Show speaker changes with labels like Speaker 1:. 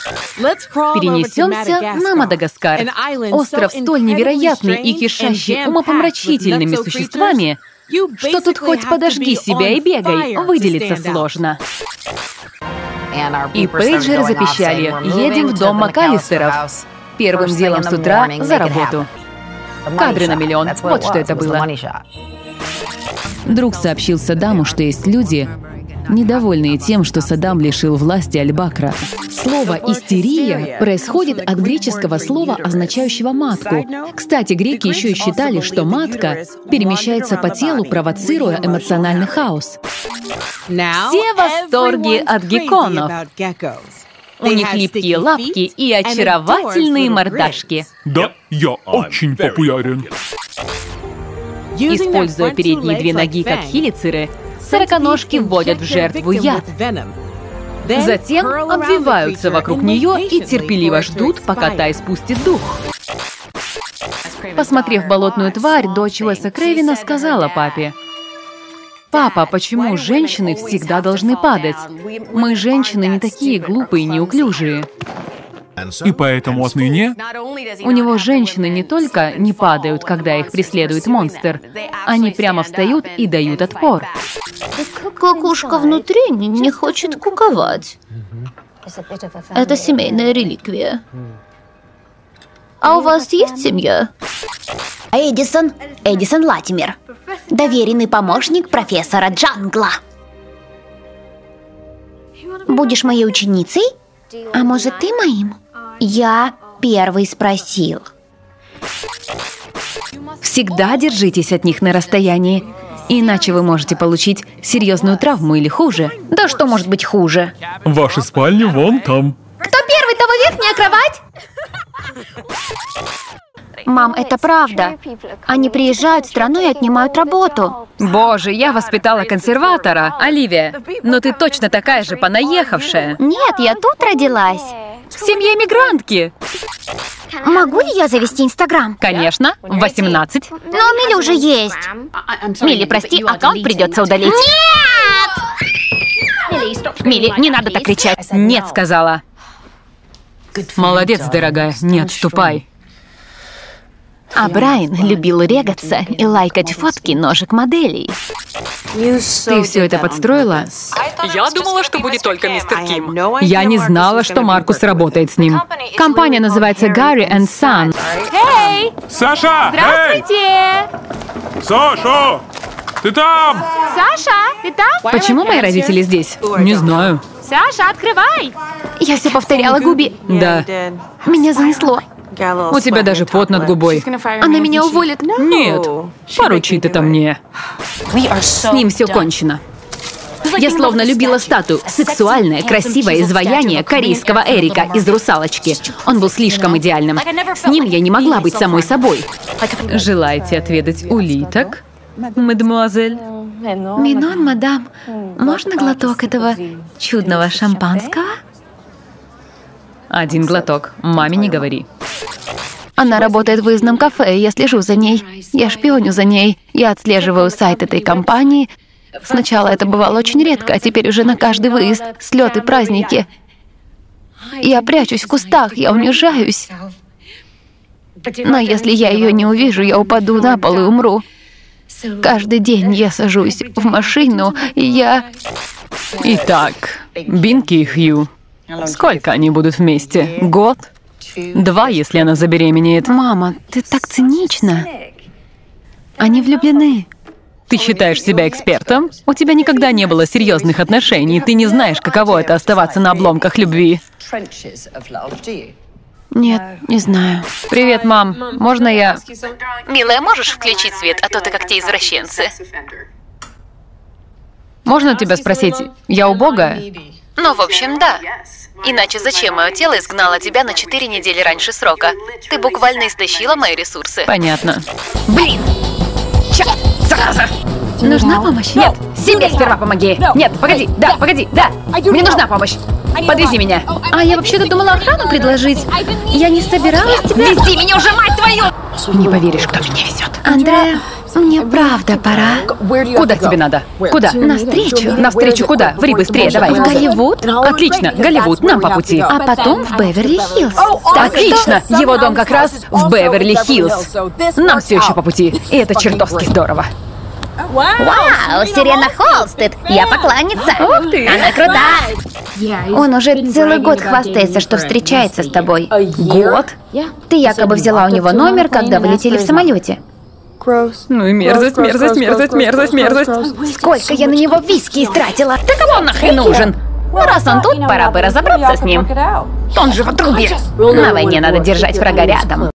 Speaker 1: Перенесемся на Мадагаскар. Остров столь невероятный и кишащий умопомрачительными существами, что тут хоть подожги себя и бегай, выделиться сложно. И пейджеры запищали: едем в дом МакАлистеров. Первым делом с утра за работу. Кадры на миллион, вот что это было. Друг сообщил Саддаму, что есть люди, недовольные тем, что Саддам лишил власти Аль-Бакра. Слово «истерия» происходит от греческого слова, означающего матку. Кстати, греки еще и считали, что матка перемещается по телу, провоцируя эмоциональный хаос. Все в восторге от гекконов. У них липкие лапки и очаровательные мордашки.
Speaker 2: Да, я очень популярен.
Speaker 1: Используя передние две ноги как хелицеры, сороконожки вводят в жертву яд. Затем обвиваются вокруг нее и терпеливо ждут, пока та испустит дух. Посмотрев болотную тварь, дочь Уэса Крейвена сказала папе: «Папа, почему женщины всегда должны падать? Мы, женщины, не такие глупые и неуклюжие».
Speaker 2: И поэтому отныне
Speaker 1: У него женщины не только не падают, когда их преследует монстр, они прямо встают и дают отпор.
Speaker 3: Кукушка внутри не хочет куковать. Это семейная реликвия. А у вас есть семья?
Speaker 4: Эдисон Латимер, доверенный помощник профессора Джангла. Будешь моей ученицей? А может, ты моим? Я первый спросил.
Speaker 1: Всегда держитесь от них на расстоянии, иначе вы можете получить серьезную травму или хуже.
Speaker 4: Да что может быть хуже?
Speaker 2: ваша спальня вон там.
Speaker 4: Кто первый, того верхняя кровать? Мам, это правда. Они приезжают в страну и отнимают работу.
Speaker 1: Боже, я воспитала консерватора, Оливия, но ты точно такая же понаехавшая.
Speaker 4: Нет, я тут родилась.
Speaker 1: В семье мигрантки.
Speaker 4: Могу ли я завести Инстаграм?
Speaker 1: Конечно, в 18.
Speaker 4: Но у Мили уже есть. Мили, прости, аккаунт придется удалить. Нет!
Speaker 1: Мили, не надо так кричать. Нет, сказала. Молодец, дорогая, не отступай.
Speaker 4: А Брайан любил регаться и лайкать фотки ножек моделей.
Speaker 1: Ты все это подстроила?
Speaker 5: Я думала, что будет только мистер Ким.
Speaker 1: Я не знала, что Маркус работает с ним. Компания называется Gary & Son. Эй!
Speaker 2: Саша!
Speaker 1: Здравствуйте!
Speaker 2: Эй! Саша! Ты там?
Speaker 1: Саша, ты там? Почему мои родители здесь? Не знаю. Саша, открывай!
Speaker 4: Я все повторяла Губи.
Speaker 1: Да.
Speaker 4: Меня занесло.
Speaker 1: У тебя даже пот над губой.
Speaker 4: Она меня уволит.
Speaker 1: Нет, поручи это мне. С ним все кончено. Я словно любила статую. Сексуальное, красивое изваяние корейского Эрика из «Русалочки». Он был слишком идеальным. С ним я не могла быть самой собой. Желаете отведать улиток, мадемуазель?
Speaker 3: Минон, мадам, можно глоток этого чудного шампанского?
Speaker 1: Один глоток. Маме не говори.
Speaker 3: Она работает в выездном кафе, я слежу за ней. Я шпионю за ней. Я отслеживаю сайт этой компании. Сначала это бывало очень редко, а теперь уже на каждый выезд, слеты, праздники. Я прячусь в кустах, я унижаюсь. Но если я ее не увижу, я упаду на пол и умру. Каждый день я сажусь в машину, и я...
Speaker 1: Итак, Бинки и Хью. Сколько они будут вместе? Год? 2, если она забеременеет.
Speaker 3: Мама, ты так цинична. Они влюблены.
Speaker 1: Ты считаешь себя экспертом? У тебя никогда не было серьезных отношений. Ты не знаешь, каково это оставаться на обломках любви.
Speaker 3: Нет, не знаю.
Speaker 1: Привет, мам. Можно я...
Speaker 4: Милая, можешь включить свет, а то ты как те извращенцы.
Speaker 1: Можно тебя спросить, я убогая?
Speaker 4: Ну, в общем, да. Иначе зачем мое тело изгнало тебя на 4 недели раньше срока? Ты буквально истощила мои ресурсы.
Speaker 1: Понятно.
Speaker 4: Блин! Зараза!
Speaker 3: Нужна помощь?
Speaker 1: Нет, себе сперва помоги. Нет, погоди, да, погоди, да. Мне нужна помощь. Подвези меня.
Speaker 3: А я вообще-то думала охрану предложить. Я не собиралась тебя...
Speaker 4: Вези меня уже, мать твою!
Speaker 1: Не поверишь, кто меня везет.
Speaker 3: Андреа, Мне правда пора.
Speaker 1: Куда тебе надо? Куда?
Speaker 3: Навстречу.
Speaker 1: Навстречу куда? Ври быстрее, давай.
Speaker 3: В Голливуд,
Speaker 1: Отлично, Голливуд, нам по пути.
Speaker 3: а потом в Беверли-Хиллз.
Speaker 1: Отлично! Его дом как раз в Беверли-Хиллз. Нам все еще по пути, и это чертовски здорово.
Speaker 4: Вау, Сирена Холстед. Я поклонница.
Speaker 1: Ух ты!
Speaker 4: Она крутая.
Speaker 3: Он уже целый год хвастается, что встречается с тобой.
Speaker 1: Год?
Speaker 3: Ты якобы взяла у него номер, когда вы летели в самолете.
Speaker 1: Ну и мерзость, мерзость, мерзость, мерзость, мерзость.
Speaker 3: Сколько я на него виски истратила.
Speaker 1: Да кому он нахрен нужен? Ну, раз он тут, пора бы разобраться с ним. Он же в отрубе.
Speaker 4: На войне надо держать врага рядом.